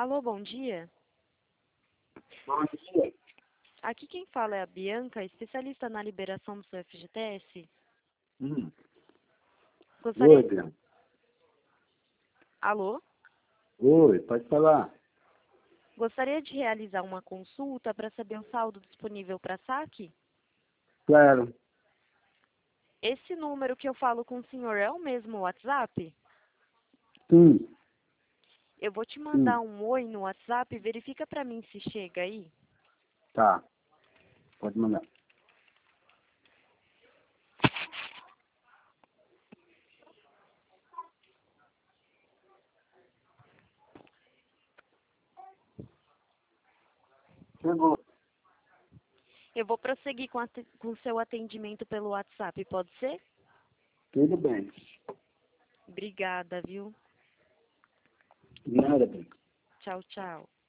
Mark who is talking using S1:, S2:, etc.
S1: Alô, bom dia.
S2: Bom dia.
S1: Aqui quem fala é a Bianca, especialista na liberação do seu FGTS.
S2: Oi,
S1: Gostaria...
S2: Bianca.
S1: Alô?
S2: Oi, pode falar.
S1: Gostaria de realizar uma consulta para saber o saldo disponível para saque?
S2: Claro.
S1: Esse número que eu falo com o senhor é o mesmo WhatsApp?
S2: Sim,
S1: Eu vou te mandar
S2: sim.
S1: um oi no WhatsApp, verifica para mim se chega aí.
S2: Tá. Pode mandar. Chegou.
S1: Eu vou prosseguir com o seu atendimento pelo WhatsApp, pode ser?
S2: Tudo bem.
S1: Obrigada, viu?
S2: Nada, Bianca.
S1: Tchau, tchau.